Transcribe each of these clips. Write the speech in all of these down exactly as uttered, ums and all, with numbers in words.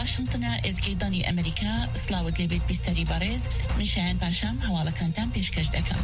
واشنطن ئێزگەی ئەمریکا سلااوت لێبێت بیستەری بەڕێز من شایان پاشام هەواڵەکانتان پێشکەش دەکەم.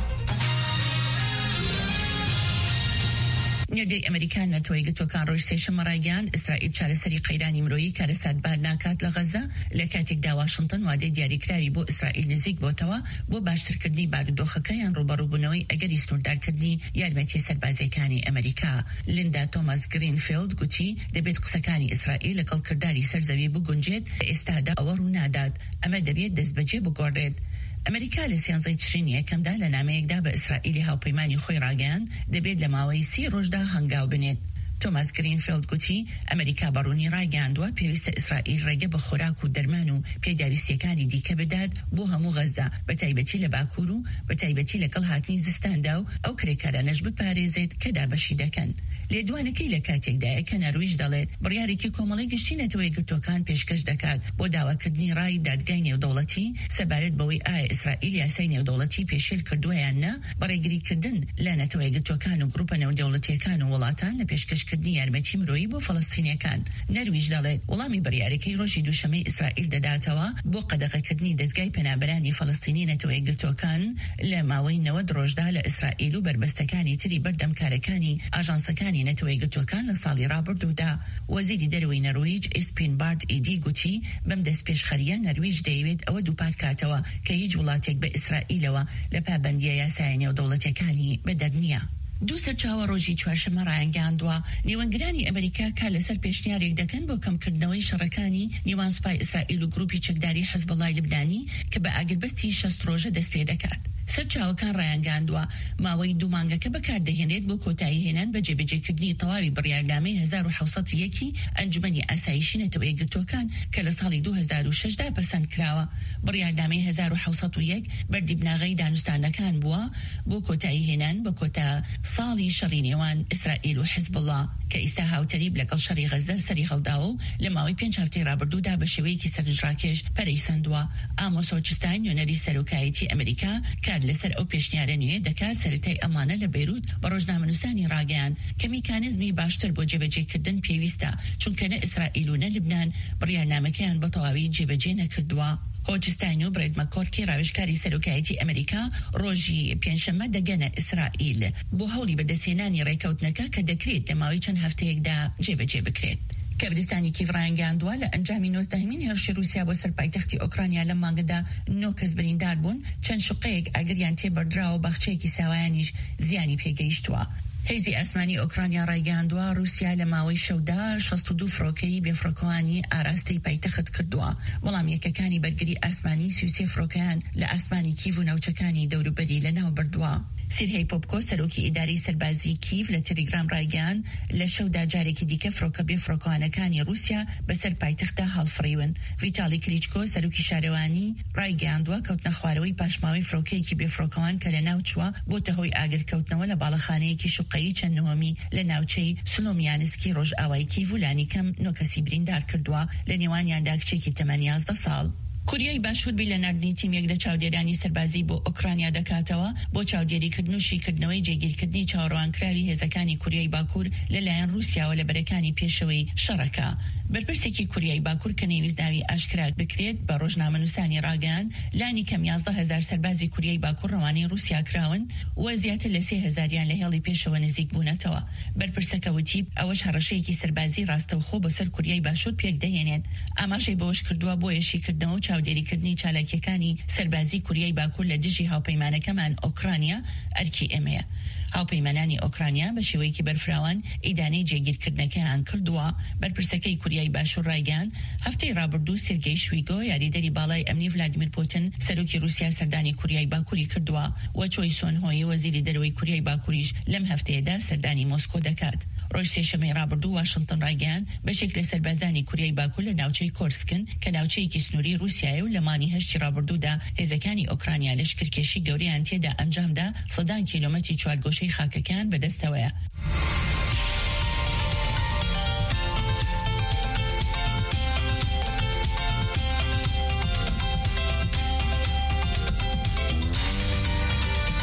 نێردەی ئەمریکا نەتۆی گرتوەکان ڕۆژ سێشەممە ڕایگەیاند ئیسرائیل چارەسەری قەیرانی مرۆیی کارەساتبار ناکات لە غەزە لە کاتێکدا واشنطن وادەی دیاریکراوی بۆ ئیسرائیل نزیک بۆتەوە بۆ باشترکردنی بارودۆخەکە یان ڕوبەڕووبوونەوەی ئەگەری سنووردارکردنی یارمەتیە سەربازیەکانی ئەمریکا. لیندا تۆماس گرینفیلد گوتی دەبێت قسەکانی ئیسرائیل لەگەڵ کردداری سەرزەوی بگونجێت لە ئێستادا ئەوە ڕوو نادات، ئەمە دەبێت دەستبەجێ بگۆڕێت. ئەمریکا لە سیانزەی تشرینی یەکەمدا لە نامەیەکدا بە ئیسرائیلی هاوپەیمانی خۆی ڕاگەیان دەبێت لە ماوەی سی ڕۆژدا هەنگاو بنێت. تۆماس گرینفیلد گوتی ئەمریکا بەڕوونی ڕایگەاندووە پێویستە ئیسرائیل ڕێگە بە خۆراک و دەرمان و پێداویستیەکانی دیکە بدات بۆ هەموو غەزە، بە تایبەتی لە باکوور و بە تایبەتی لەگەڵ هاتنی زستاندا و ئەو کرێکارانەش بپارێزێت کە دابەشی دەکەن. لێدوانەکەی لە کاتێکدایە کە نەرویج دەڵێت بڕیارێکی کۆمەڵی گشتی نەتەوەی گرتوەکان پێشکەش دەکات بۆ داواکردنی ڕای دادگای نێودەوڵەتی سەبارەت بەوەی ئایا ئیسرائیل یاسای نێودەوڵەتی پێشێل کردووە یان نە، بەڕێگریکردن لە نەتەوەی گرتوەکان و گروپە نێودەوڵەتیەکان و وڵاتان لە پێشکەشکردنی یارمەتی مرۆیی بۆ فەڵەستینیەکان. نەرویج دەڵێت وەڵامی بڕیارەکەی ڕۆژی دووشەمەی ئیسرائیل دەداتەوە بۆ قەدەغەکردنی دەستگای پەنابەرانی فەڵەستینی نەتەوەی گرتوەکان لە ماوەی نەوەد ڕۆژدا لە ئیسرائیل و بربەستەکانی تری بەردەمکارەکانی ئاژانسەکانی نەتەوەی گرتوەکان لە ساڵی ڕابردوودا. وەزیری دەروی نەرویج ئیسپین بارد ئیدی گوتی بەم دەستپێشخەریە نەرویج دەیەوێت ئەوە دووپات کاتەوە کە هیچ وڵاتێک بە ئیسرائیلەوە لە پابەندیە یاسای نێودەوڵەتیەکانی بەدەر نییە. دوو سەرچاوە ڕۆژی چوارشەممە ڕایانگەاندووە نێوەنگرانی ئەمریکا کار لەسەر پێشنیارێک دەکەن بۆ کەمکردنەوەی شەڕەکانی نێوان سوپای ئیسرائیل و گروپی چەکداری حیزبەڵای لبنانی کە بە ئاگربەستی شەست ڕۆژە دەست پێ دەکات. سەرچاوەکان ڕایانگەاندووە ماوەی دوو مانگەکە بەکاردەهێنێت بۆ کۆتایی هێنان بە جێبەجێکردنی تەواوی بڕیارنامەی هەزار و حەوسەد و یەکی ئەنجومەنی ئاسایشی نەتەوەی گرتوەکان کە لە ساڵی دوو هەزار و شەشدا پەسەند کراوە. بڕیارنامەی هەزار و حەوسەد و یەک بەردی بناغەی دانوستانەکان بووە بۆ کۆتایی هێنان بە کۆتا ساڵی شەڕی نێوان ئیسرائیل و حیزبڵڵا کە ئیستا هاوتەریب لەگەڵ شەڕی غەزە سەری هەڵداوە و لە ماوەی پێنج هەفتەی ڕابردوودا بە شێوەیەکی سەرنجڕاکێش پەرەیسەندووە. ئامۆس هۆچستاین نوێنەری سەرۆکایەتی ئەمریکا کار لەسەر ئەو پێشنیارە نوێ دەکات سەرەتای ئەمانە لە بەیروت بە ڕۆژنامەنووسانی ڕاگەیان کە میکانیزمی باشتر بۆ جێبەجێکردن پێویستە چونکە نە ئیسرائیل و نە لبنان بڕیارنامەکەیان بە تەواوی جێبەجێ نەکردووە. هۆچستاین و برێد مەکۆرکی ڕاوێژکاری سەرۆکایەتی ئەمریکا ڕۆژی پێنجشەممە دەگەنە ئیسرائیل بۆ هەوڵی بەدەستهێنانی ڕێکەوتنەکە کە دەکرێت لە ماوەی چەند هەفتەیەکدا جێبەجێ بکرێت. کەبرستانی کیڤ ڕایانگەاندووە لە ئەنجامی نۆزدەهەمین هێرشی رووسیا بۆ سەر پایتەختی ئۆکرانیا لە مانگەدا نۆ کەس بریندار بوون، چەند شوقەیەک ئاگریان تێبەردراوە، بەخچەیەکی ساوایانیش زیانی پێگەیشتووە. هێزی ئاسمانی ئۆکرانیا ڕایگەاندووە رووسیا لە ماوەی شەودا شەست و دوو فڕۆکەی بێفڕۆکەوانی ئاراستەی پایتەخت کردووە. بەڵام یەکەکانی بەرگری ئاسمانی سی و سێ فڕۆکەیان لە ئاسمانی کیڤ و ناوچەکانی دەوروبەری لەناو بردووە. سیرهی پۆپکۆ سەرۆکی ئیداری سەربازی کیڤ لە تەلەگرام ڕایگەیاند لە شەودا جارێکی دیکە فڕۆکە بێفڕۆکەوانەکانی رووسیا بەسەر پایتەختدا هەڵفڕیون. ڤیتالی کلیچکۆ سەرۆکی شارەوانی ڕایگەیاندووە کەوتنە خوارەوەی پاشماوەی فڕۆکەیەکی بێفڕۆکەوان کە لە ناو چووە بۆتە هۆی ئاگرکەوتنەوە لە باڵەخانەیەکی شوقەیی چەند نهۆمی لە ناوچەی سلۆمیانسکی ڕۆژئاوای کیڤ و لانی کەم نۆ کەسی بریندار کردووە، لە نێوانیاندا کچێکی تەمەن یازدە ساڵ. کوریای باشوور بی لە نردنی تیمێک لە چاودێرانی سەربازی بۆ ئۆکرانیا دەکاتەوە بۆ چاودێریکردن و شیکردنەوەی جێگیرکردنی چاوەڕوانکراوی هێزەکانی کوریای باکوور لەلایەن رووسیاوە لە بەرەکانی پێشەوەی شەڕەکە. بەرپرسێکی کوریای باکوور کە نەویست ناوی ئاشکرا بکرێت بە ڕۆژنامەنووسانی ڕاگەیاند لانی کەم یازدە هەزار سەربازی کوریای باکوور ڕەوانەی رووسیا کراون و زیاتر لە سێ هەزاریان لە هێڵی پێشەوە نزیک بوونەتەوە. بەرپرسەکە وتی ئەوەش هەڕەشەیەکی سەربازی ڕاستەوخۆ بەسەر کوریای باشوور پێک دەهێنێت. ئاماژەی بەوەش کردووە بۆ یەشیکردنەوە و چاودێریکردنی چالاکیەکانی سەربازی کوریای باکوور لە دژی هاوپەیمانەکەمان ئۆکرانیا ئەرکی ئێمەیە. هاوپەیمانانی ئۆکرانیا بە شێوەیەکی بەرفراوان ئیدانەی جێگیرکردنەکەیان کردووە. بەرپرسەکەی کوریای باشوور ڕایگەیاند هەفتەی ڕابردوو سێرگەی شویگۆ یاریدەری باڵای ئەمنی ڤلادیمیر پوتین سەرۆکی رووسیا سەردانی کوریای باکووری کردووە و چۆی سۆنهۆی وەزیری دەرەوەی کوریای باکووریش لەم هەفتەیەدا سەردانی مۆسکۆ دەکات. ڕۆژ سێشەمەی ڕابردوو واشنگتن ڕایگەیاند بەشێک لە سەربازانی کوریای باکوور لە ناوچەی کۆرسکن کە ناوچەیەکی سنووری رووسیایە و لە مانی هەشتی ڕابردوودا هێزەکانی ئۆکرانیا لەشکرکێشی گەورەیان تێدا ئەنجامدا سەدان کیلۆمەتری چوارگۆشەی خاکەکان بەدەستەوەیە.